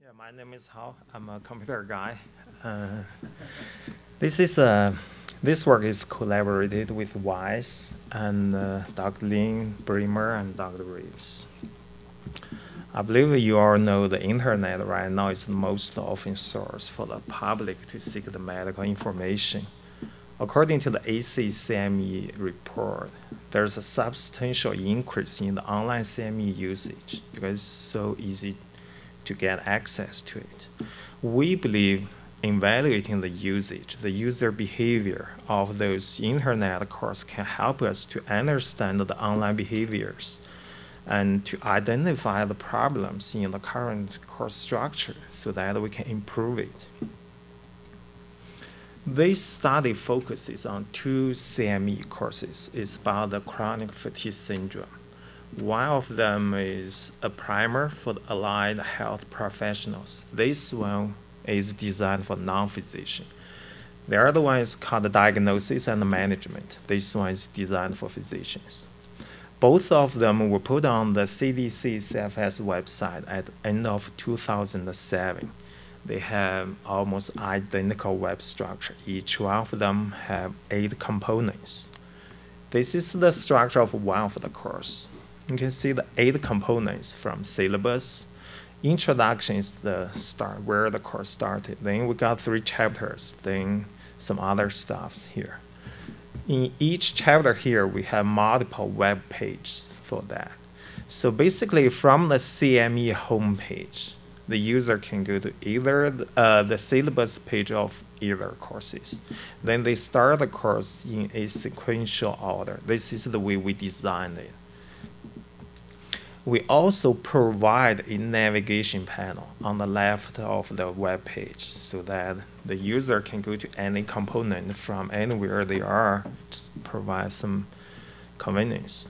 My name is Hao. I'm a computer guy. Uh, this is this work is collaborated with Wise and Dr. Lin Bremer and Dr. Reeves. I believe you all know the internet right now is the most often source for the public to seek the medical information. According to the ACCME report, there's a substantial increase in the online CME usage because it's so easy to get access to it. We believe evaluating the usage, the user behavior of those internet courses can help us to understand the online behaviors and to identify the problems in the current course structure so that we can improve it. This study focuses on two CME courses. It's about the chronic fatigue syndrome. One of them is a primer for the allied health professionals. This one is designed for non-physician. The other one is called diagnosis and management. This one is designed for physicians. Both of them were put on the CDC CFS website at the end of 2007. They have almost identical web structure. Each one of them have 8 components. This is the structure of one of the course. You can see the 8 components from syllabus. Introduction is the start, where the course started. Then we got 3 chapters, then some other stuffs here. In each chapter here, we have multiple web pages for that. So basically, from the CME homepage, the user can go to either the syllabus page of either courses. Then they start the course in a sequential order. This is the way we designed it. We also provide a navigation panel on the left of the web page so that the user can go to any component from anywhere they are, just provide some convenience.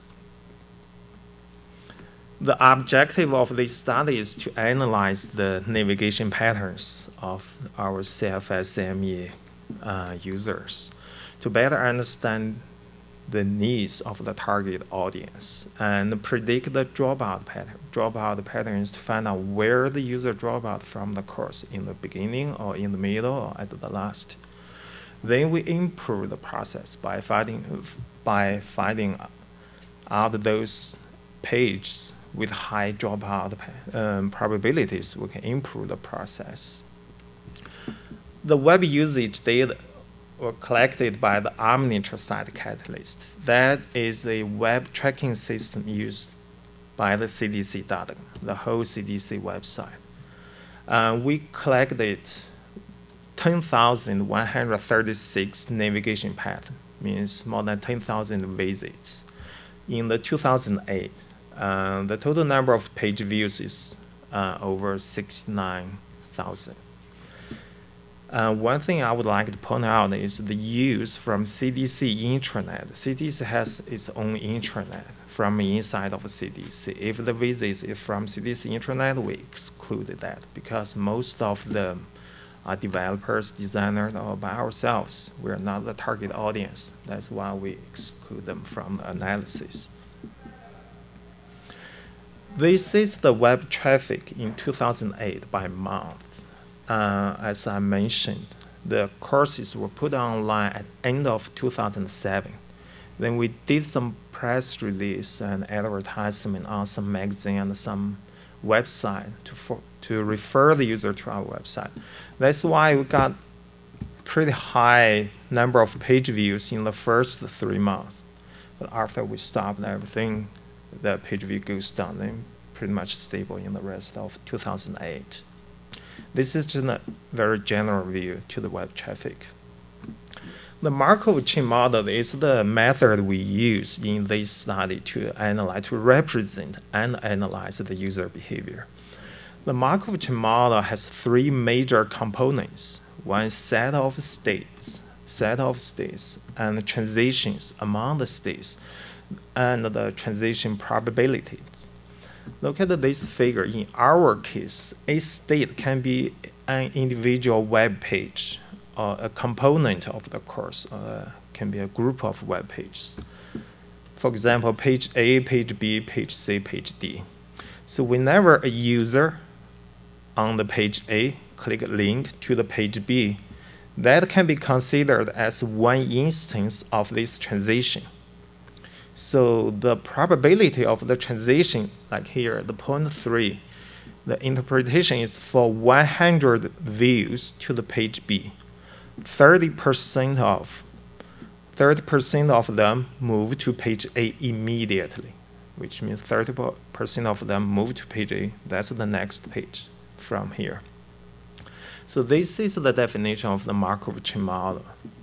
The objective of this study is to analyze the navigation patterns of our CFS-CME users to better understand the needs of the target audience and predict the dropout patterns to find out where the user drop out from the course in the beginning or in the middle or at the last. Then we improve the process by finding out those pages with high dropout probabilities. We can improve the process. The web usage data were collected by the Omniture Site Catalyst. That is a web tracking system used by the CDC.gov, the whole CDC website. We collected 10,136 navigation paths, means more than 10,000 visits. In the 2008, the total number of page views is over 69,000. One thing I would like to point out is the use from CDC intranet. CDC has its own intranet from inside of CDC. If the visit is from CDC intranet, we exclude that because most of them are developers, designers, or by ourselves. We're not the target audience. That's why we exclude them from the analysis. This is the web traffic in 2008 by month. As I mentioned, the courses were put online at end of 2007. Then we did some press release and advertisement on some magazine and some website to refer the user to our website. That's why we got pretty high number of page views in the first 3 months. But after we stopped everything, the page view goes down and pretty much stable in the rest of 2008. This is just a very general view to the web traffic. The Markov chain model is the method we use in this study to analyze, to represent and analyze the user behavior. The Markov chain model has 3 major components: one set of states, and transitions among the states, and the transition probabilities. Look at this figure. In our case, a state can be an individual web page or a component of the course, can be a group of web pages. For example, page A, page B, page C, page D. So whenever a user on the page A, click link to the page B, that can be considered as one instance of this transition. So the probability of the transition, like here, the 0.3, the interpretation is for 100 views to the page B. 30% of them move to page A immediately, which means 30% of them move to page A. That's the next page from here. So this is the definition of the Markov chain model.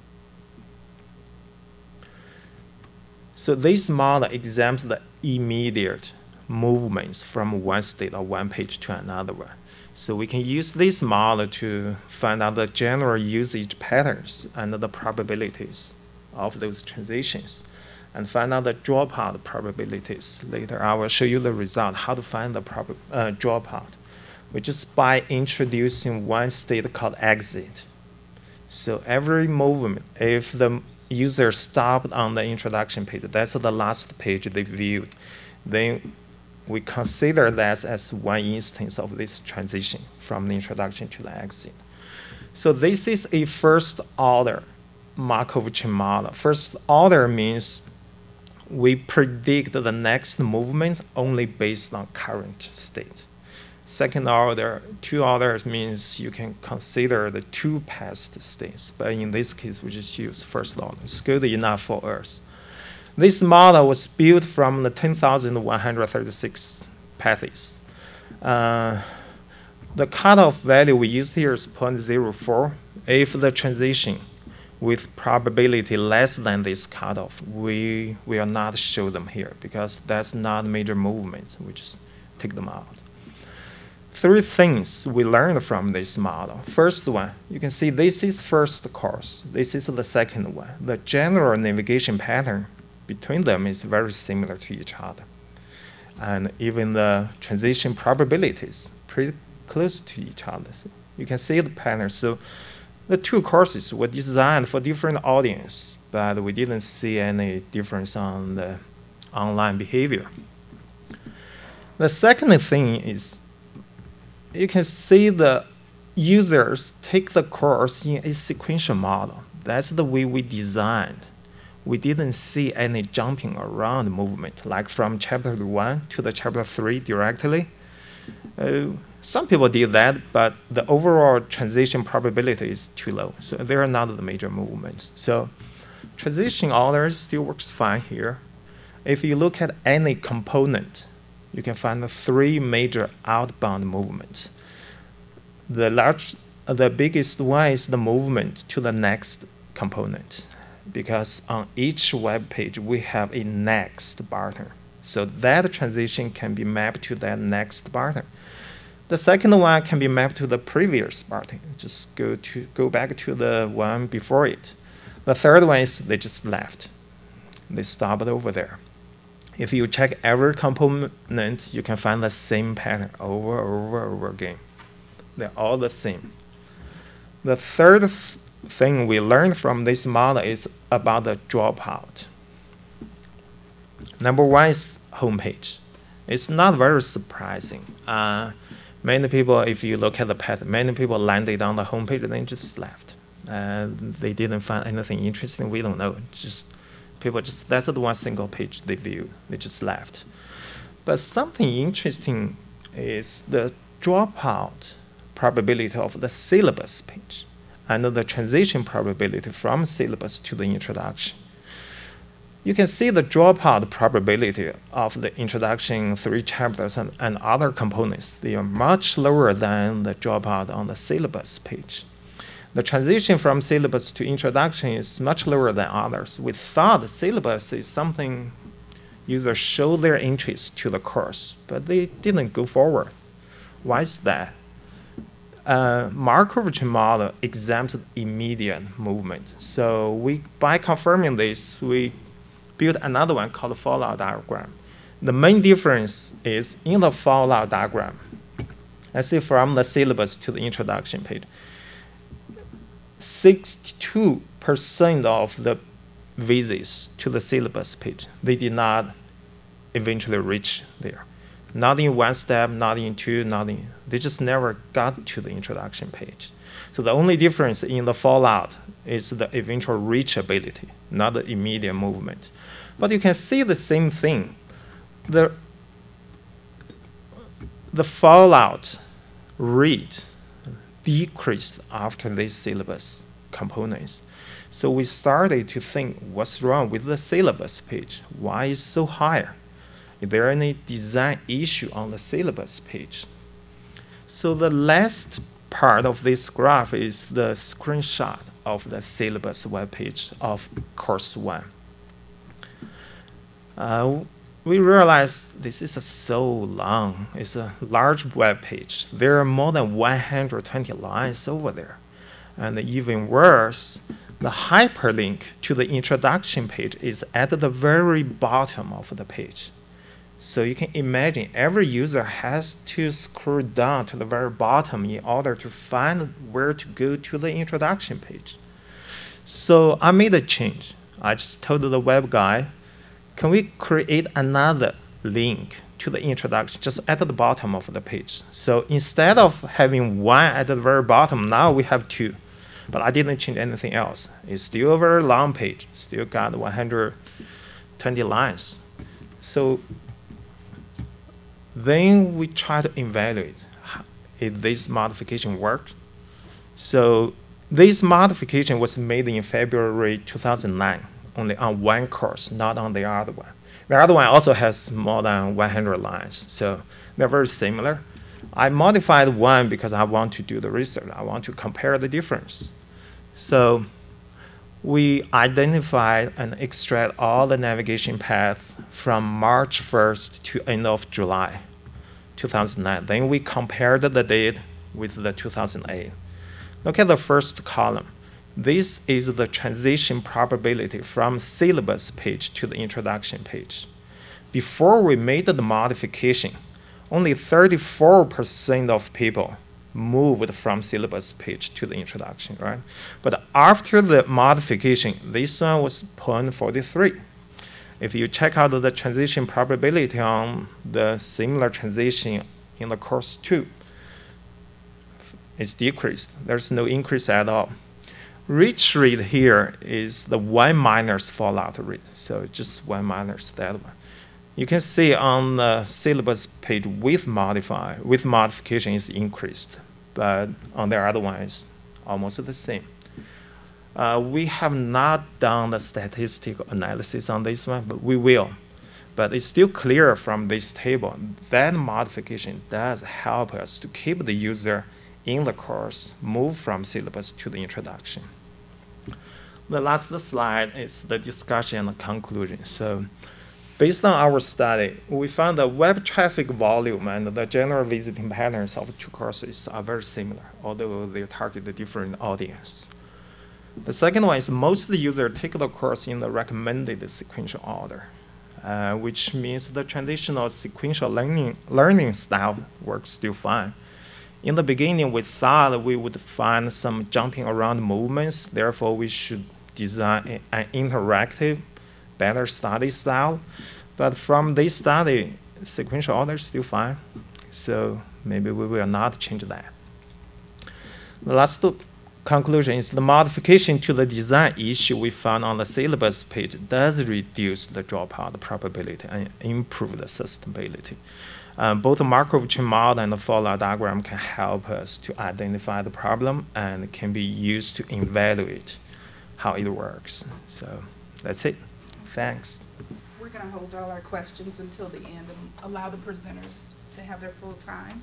So this model examines the immediate movements from one state or one page to another one. So we can use this model to find out the general usage patterns and the probabilities of those transitions, and find out the dropout probabilities. Later I will show you the result, how to find the dropout, which is by introducing one state called exit. So every movement, if the user stopped on the introduction page, that's the last page they viewed, then we consider that as one instance of this transition from the introduction to the exit. So this is a first order Markov chain model. First order means we predict the next movement only based on current state. Second order, two orders means you can consider the two past states, but in this case we just use first order. It's good enough for us. This model was built from the 10,136 paths. The cutoff value we used here is 0.04. If the transition with probability less than this cutoff, we will not show them here because that's not major movements. We just take them out. Three things we learned from this model. First one, you can see this is first course. This is the second one. The general navigation pattern between them is very similar to each other. And even the transition probabilities pretty close to each other. So you can see the pattern. So the two courses were designed for different audience, but we didn't see any difference on the online behavior. The second thing is you can see the users take the course in a sequential model. That's the way we designed. We didn't see any jumping around movement, like from chapter 1 to the chapter 3 directly. Some people did that, but the overall transition probability is too low. So there are not the major movements. So transition orders still works fine here. If you look at any component, you can find the three major outbound movements. The biggest one is the movement to the next component, because on each web page we have a next button. So that transition can be mapped to that next button. The second one can be mapped to the previous button. Just go back to the one before it. The third one is they just left. They stopped over there. If you check every component, you can find the same pattern over again. They're all the same. The third thing we learned from this model is about the dropout. Number one is homepage. It's not very surprising. Many people, if you look at the pattern, many people landed on the homepage and then just left. They didn't find anything interesting. We don't know. That's the one single page they viewed. They just left. But something interesting is the dropout probability of the syllabus page and the transition probability from syllabus to the introduction. You can see the dropout probability of the introduction, 3 chapters, and other components. They are much lower than the dropout on the syllabus page. The transition from syllabus to introduction is much lower than others. We thought the syllabus is something users show their interest to the course, but they didn't go forward. Why is that? Markov chain model examines immediate movement. So by confirming this, we built another one called fallout diagram. The main difference is in the fallout diagram, let's say from the syllabus to the introduction page, 62% of the visits to the syllabus page, they did not eventually reach there. Not in one step, not in two, nothing. They just never got to the introduction page. So the only difference in the fallout is the eventual reachability, not the immediate movement. But you can see the same thing. The fallout rate decreased after these syllabus components. So we started to think, what's wrong with the syllabus page? Why is it so high? Is there any design issue on the syllabus page? So the last part of this graph is the screenshot of the syllabus web page of course 1. We realized this is so long. It's a large web page. There are more than 120 lines over there. And even worse, the hyperlink to the introduction page is at the very bottom of the page. So you can imagine every user has to scroll down to the very bottom in order to find where to go to the introduction page. So I made a change. I just told the web guy, can we create another link to the introduction just at the bottom of the page? So instead of having one at the very bottom, now we have two. But I didn't change anything else. It's still a very long page, still got 120 lines. So then we try to evaluate if this modification worked. So this modification was made in February 2009, only on one course, not on the other one. The other one also has more than 100 lines, so they're very similar. I modified one because I want to do the research. I want to compare the difference. So we identified and extract all the navigation paths from March 1st to end of July 2009. Then we compared the data with the 2008. Look at the first column. This is the transition probability from syllabus page to the introduction page. Before we made the modification, only 34% of people moved from syllabus page to the introduction, right? But after the modification, this one was 0.43. If you check out the transition probability on the similar transition in the course 2, it's decreased. There's no increase at all. Reach rate here is the 1 minus fallout rate, so just 1 minus that one. You can see on the syllabus page with modification is increased, but on the other one it's almost the same. We have not done the statistical analysis on this one, but we will. But it's still clear from this table that modification does help us to keep the user in the course, move from syllabus to the introduction. The last slide is the discussion and conclusion. So based on our study, we found that web traffic volume and the general visiting patterns of two courses are very similar, although they target a different audience. The second one is most users take the course in the recommended sequential order, which means the traditional sequential learning style works still fine. In the beginning, we thought we would find some jumping around movements. Therefore, we should design an interactive, better study style. But from this study, sequential order is still fine. So maybe we will not change that. The last conclusion is the modification to the design issue we found on the syllabus page does reduce the dropout probability and improve the sustainability. Both the Markov chain model and the fallout diagram can help us to identify the problem and can be used to evaluate how it works. So that's it. Thanks. We're going to hold all our questions until the end and allow the presenters to have their full time.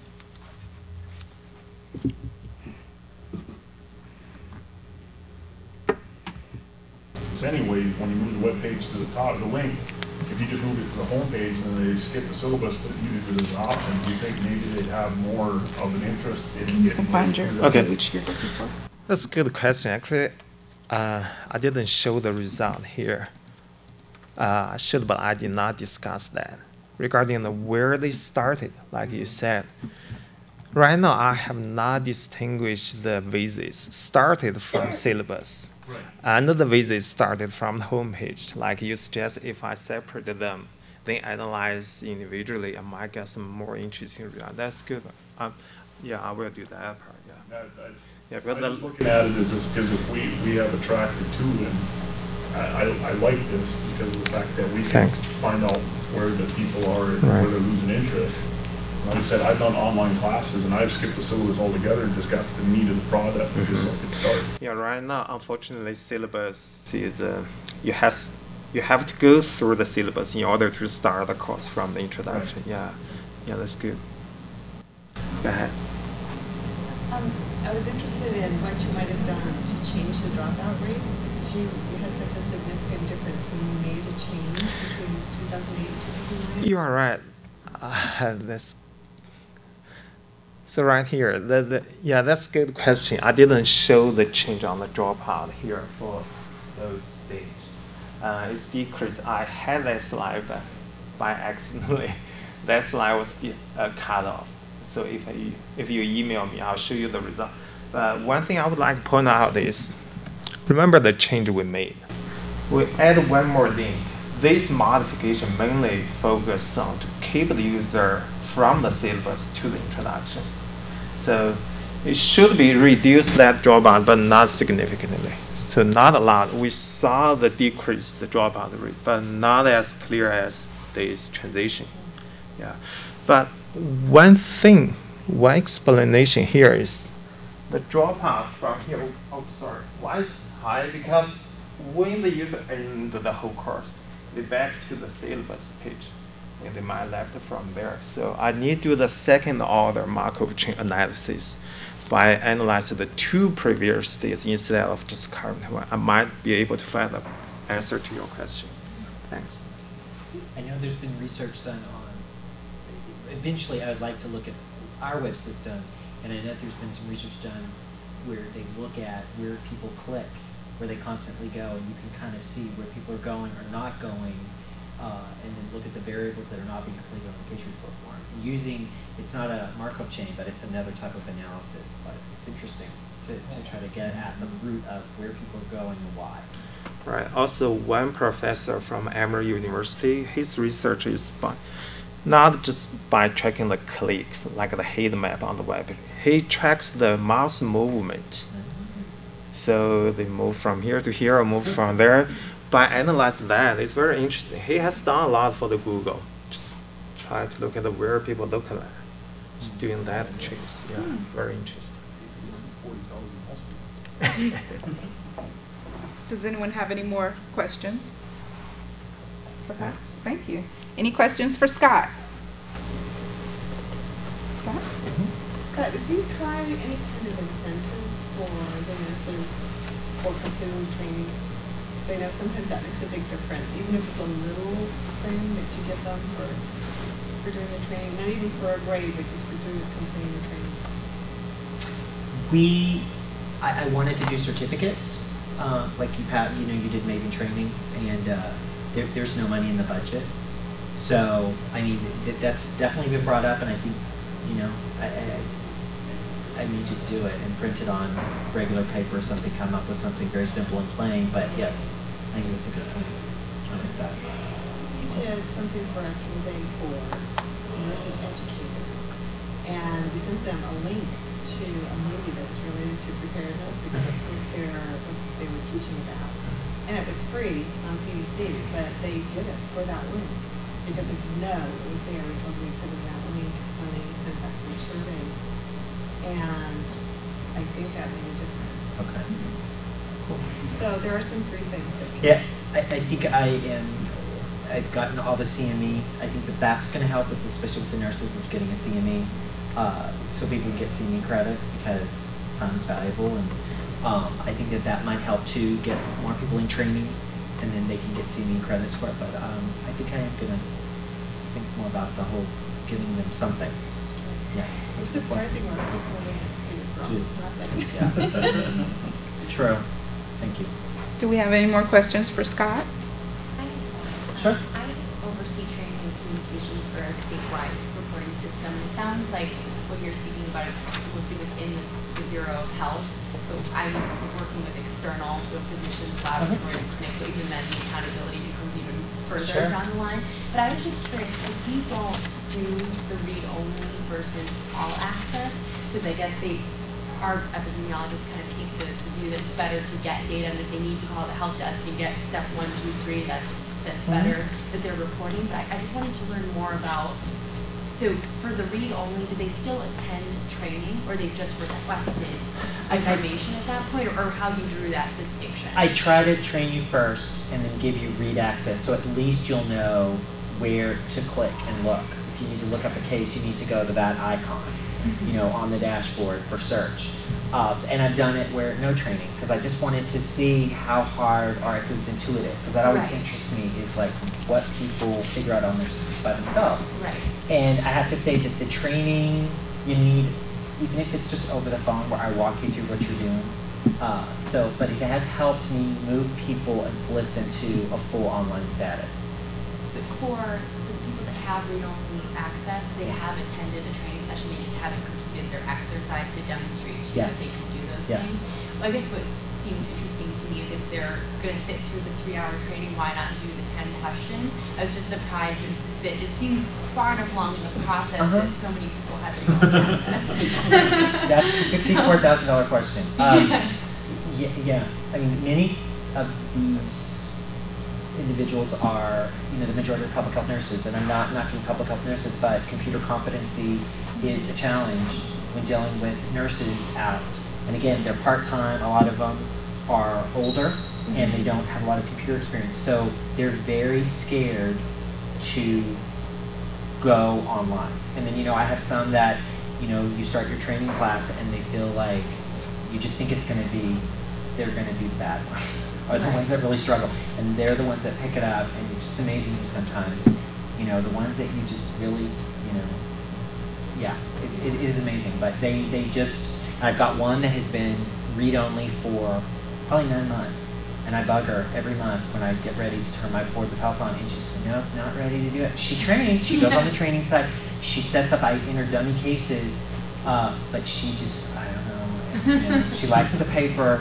So anyway, when you move the web page to the top, the link, if you just move it to the home page and then they skip the syllabus but use it as an option, do you think maybe they'd have more of an interest in getting Okay. Which you're looking for. That's a good question. Actually, I didn't show the result here. I should, but I did not discuss that. Regarding where they started, like you said, right now I have not distinguished the visits started from syllabus. Right. And the visits started from the home page. Like you suggest, if I separated them, then analyze individually, I might get some more interesting results. That's good. Yeah, I will do that part. Yeah. Yeah, but I'm just looking at it as because if we have attracted to, and I like this because of the fact that we can find out where the people are and where they're losing interest. Like I said, I've done online classes and I've skipped the syllabus altogether and just got to the meat of the product just so I could start. Yeah, right now, unfortunately, syllabus is you have to go through the syllabus in order to start the course from the introduction. Right. Yeah, that's good. Go ahead. I was interested in what you might have done to change the dropout rate, because you had such a significant difference when you made a change between 2008 and 2009. You are right. That's so right here. That's a good question. I didn't show the change on the dropout here for those stage. It's decreased. I had that slide, but by accidentally, that slide was cut off. So if you email me, I'll show you the result. But one thing I would like to point out is, remember the change we made. We add one more link. This modification mainly focuses on to keep the user from the syllabus to the introduction. So it should be reduced that dropout, but not significantly. So not a lot. We saw the decrease, the dropout rate, but not as clear as this transition. Yeah. But one explanation here is the dropout from here. Oh, sorry. Why is high? Because when the user ends the whole course, they back to the syllabus page, and they might left from there. So I need to do the second order Markov chain analysis by analyzing the two previous states instead of just current one. I might be able to find the answer to your question. Thanks. I know there's been research done on, eventually I would like to look at our web system, and I know there's been some research done where they look at where people click, where they constantly go, and you can kind of see where people are going or not going, and then look at the variables that are not being completed on the case report form. It's not a Markov chain, but it's another type of analysis, but it's interesting to try to get at the root of where people are going and why. Right. Also, one professor from Emory University, his research is not just by tracking the clicks, like the heat map on the web. He tracks the mouse movement. So they move from here to here or move from there. By analyzing that, it's very interesting. He has done a lot for the Google. Just try to look at where people look at. Just doing that tricks. Yeah, very interesting. Does anyone have any more questions? Perhaps. Thank you. Any questions for Scott? Scott? Scott, have you tried any kind of incentive for the nurses for completing training? So I know sometimes that makes a big difference, even if it's a little thing that you give them for doing the training, not even for a grade, but just for completing the training. I wanted to do certificates, like you did Maven training, and there's no money in the budget. So I mean that's definitely been brought up, and I think I may just do it and print it on regular paper or something, come up with something very simple and plain. But yes, I think it's a good point. I like that. You did something for us today for nursing educators, and we sent them a link to a movie that was related to preparedness because it was what they were teaching about. And it was free on CDC, but they did it for that link because they said, no, it was there. We told them we sent them that link when they sent back their surveys. And I think that made a difference. Okay. Cool. So there are some free things that can. Yeah, I think I've gotten all the CME. I think that's going to help, especially with the nurses, is getting a CME. So people can get CME credits because time is valuable, and I think that might help to get more people in training, and then they can get CME credits for it. But I think I am going to think more about the whole giving them something. Yeah. It's surprising where people really have to do it from. It's not that True. Thank you. Do we have any more questions for Scott? Sure. I oversee training and communications for a statewide reporting system. It sounds like what you're speaking about is mostly within the Bureau of health. So I'm working with external physicians, laboratories, clinics, so even then the accountability becomes even further down the line. But I was just curious, if we don't do the read-only versus all access, because I guess our epidemiologists kind of take the view that it's better to get data, and if they need to call the help desk and get step 1, 2, 3, that's better that they're reporting. But I just wanted to learn more about, so for the read-only, do they still attend training, or they've just requested information at that point, or how you drew that distinction? I try to train you first and then give you read access, so at least you'll know where to click and look. If you need to look up a case, you need to go to that icon, you know, on the dashboard for search. And I've done it where no training, because I just wanted to see how hard or if it was intuitive, because that always interests me, is like what people figure out on by themselves. Right. And I have to say that the training you need, even if it's just over the phone where I walk you through what you're doing. But it has helped me move people and flip them to a full online status. For the people that have read-only access, they have attended a training session, they just haven't completed their exercise to demonstrate to you that they can do those things. Well, I guess what seemed interesting to me is if they're going to sit through the 3-hour training, why not do the 10 questions? I was just surprised that it seems far enough along in the process that so many people have read-only access. That's the $64,000 question. Yeah, I mean, many of these individuals are, you know, the majority of public health nurses, and I'm not knocking public health nurses, but computer competency is a challenge when dealing with nurses out. And again, they're part-time, a lot of them are older, and they don't have a lot of computer experience. So they're very scared to go online. And then, you know, I have some that, you know, you start your training class and they feel like you just think they're going to be the bad ones. Are the ones that really struggle, and they're the ones that pick it up, and it's just amazing sometimes. You know, the ones that you just really, you know, it is amazing. But they just, I've got one that has been read-only for probably 9 months, and I bug her every month when I get ready to turn my boards of health on, and she's like, nope, not ready to do it. She trains, she goes on the training site, she sets up, I enter dummy cases, but she just, I don't know. You know, she likes the paper,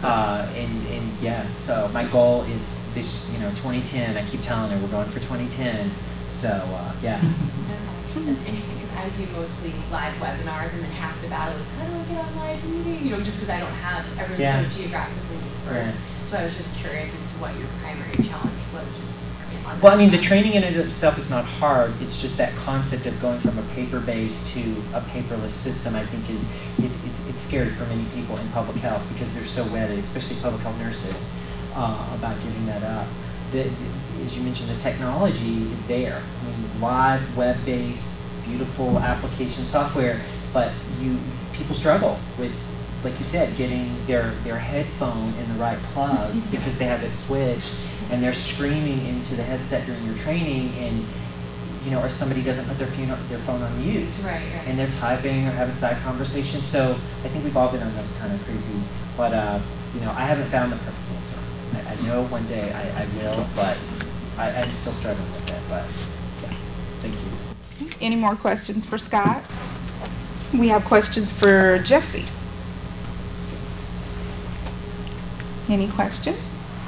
and yeah. So my goal is this, you know, 2010. I keep telling her we're going for 2010. So yeah. That's interesting because I do mostly live webinars, and then half the battle is how do I get on live meeting? You know, just because I don't have everyone so geographically dispersed. So I was just curious as to what your primary challenge was. Well, I mean, the training in and of itself is not hard. It's just that concept of going from a paper-based to a paperless system, I think, it's scary for many people in public health because they're so wedded, especially public health nurses, about giving that up. As you mentioned, the technology is there. I mean, live, web-based, beautiful application software, but people struggle with, like you said, getting their headphone in the right plug because they have it switched, and they're screaming into the headset during your training, and you know, or somebody doesn't put their phone on mute, right. And they're typing or having side conversations. So I think we've all been on those kind of crazy. But you know, I haven't found the perfect answer. I know one day I will, but I'm still struggling with it. But yeah, thank you. Any more questions for Scott? We have questions for Jesse. Any questions?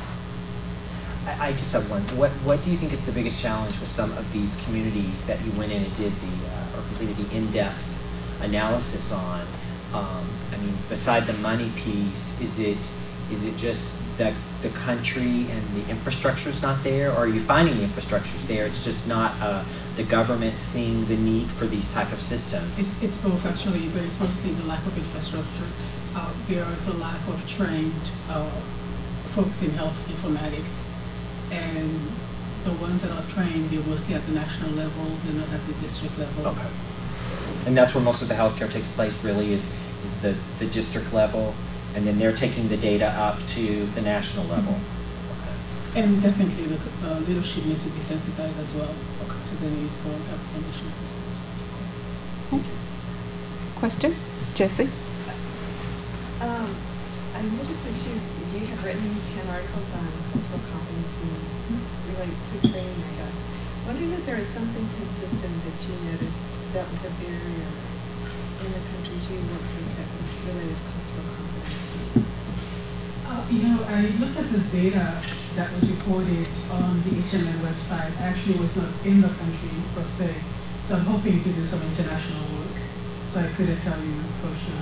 I just have one. What do you think is the biggest challenge with some of these communities that you went in and did or completed the in-depth analysis on? I mean, beside the money piece, is it just that the country and the infrastructure is not there, or are you finding the infrastructure is there? It's just not the government seeing the need for these type of systems. It's both actually, but it's mostly the lack of infrastructure. There is a lack of trained folks in health informatics. And the ones that are trained, they're mostly at the national level, they're not at the district level. Okay. And that's where most of the healthcare takes place, really, is the district level, and then they're taking the data up to the national level. Okay. And definitely the leadership needs to be sensitized as well to the need for health information systems. Okay. Question? Jesse? I noticed that you have written 10 articles on cultural competency related to training, I guess. Wondering if there is something consistent that you noticed that was a barrier in the countries you worked with that was related to cultural I looked at the data that was reported on the HMN website. Actually, it was not in the country per se. So I'm hoping to do some international work. So I couldn't tell you for sure.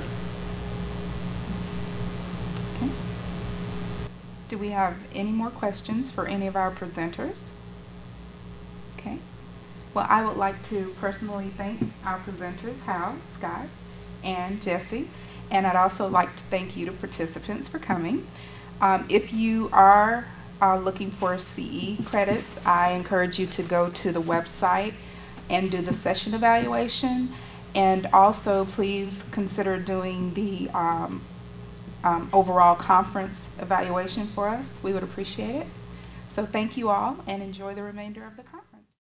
Okay. Do we have any more questions for any of our presenters? Okay. Well, I would like to personally thank our presenters, Hal, Scott, and Jesse. And I'd also like to thank you, the participants, for coming. If you are looking for CE credits, I encourage you to go to the website and do the session evaluation. And also, please consider doing the overall conference evaluation for us. We would appreciate it. So thank you all, and enjoy the remainder of the conference.